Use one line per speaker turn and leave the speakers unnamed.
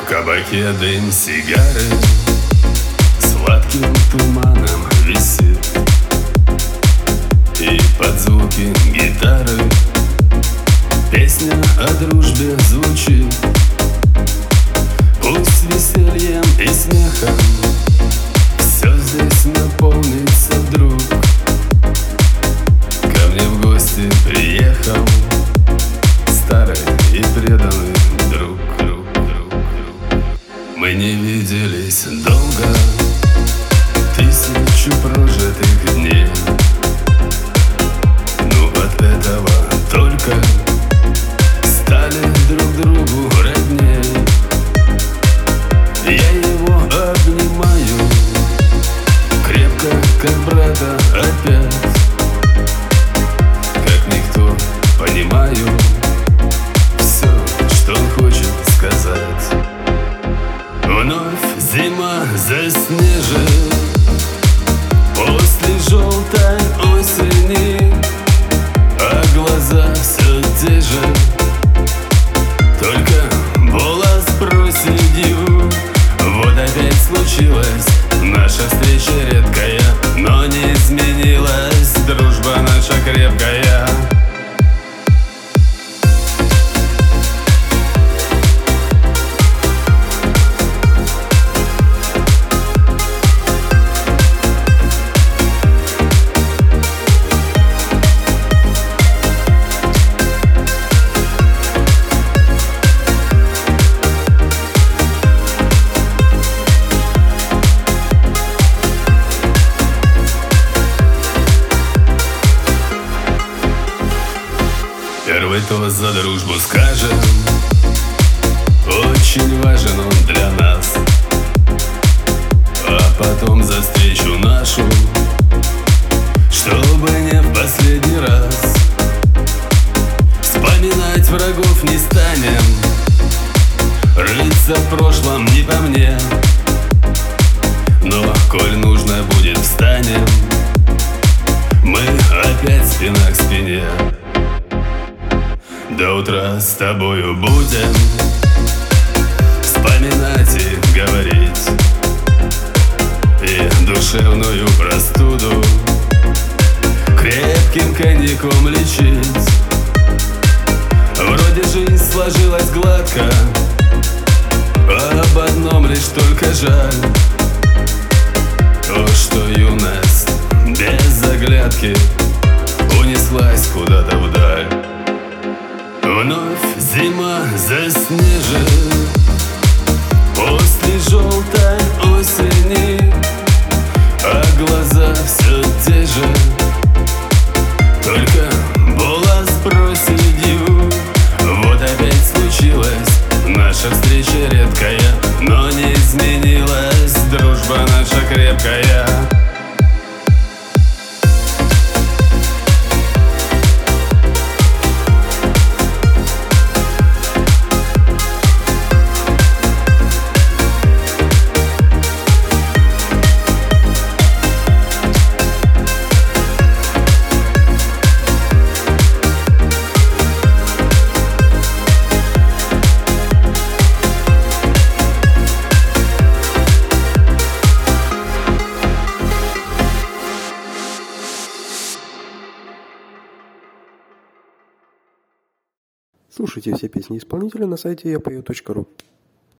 кабаке дым сигары сладким туманом висит, и под звуки гитары песня о дружбе звучит. Пусть весельем и смехом все здесь наполнится вдруг. Ко мне в гости приехал старый и преданный друг. Мы не виделись долго, 1000 прожитых дней, но от этого только стали друг другу родней. Я его обнимаю крепко, как брата опять, как никто понимаю все, что он хочет сказать. Вновь зима заснежит после желтой осени, а глаза все те же, только голос проседью. Вот опять случилась наша встреча редкая, но не изменилась дружба наша крепкая. Первый тост за дружбу скажем, очень важен он для нас, а потом за встречу нашу, чтобы не в последний раз. Вспоминать врагов не станем, рыться в прошлом не по мне, но коль нужно будет, встанем мы опять спина к спине. До утра с тобою будем вспоминать и говорить, и душевную простуду крепким коньяком лечить. Вроде жизнь сложилась гладко, а об одном лишь только жаль: то, что юность без заглядки унеслась куда-то вдаль. Вновь зима заснежит после желтой осени, а глаза все те же, только голос проседью. Вот опять случилась наша встреча редкая, но не изменилась дружба наша крепкая.
Слушайте все песни исполнителя на сайте yapeo.ru.